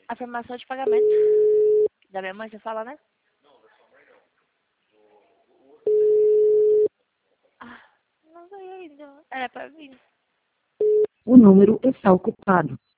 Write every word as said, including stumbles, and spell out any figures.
Afirmação de pagamento. Da minha mãe, você fala, né? Ah, não veio ainda. Era pra vir. O número está ocupado.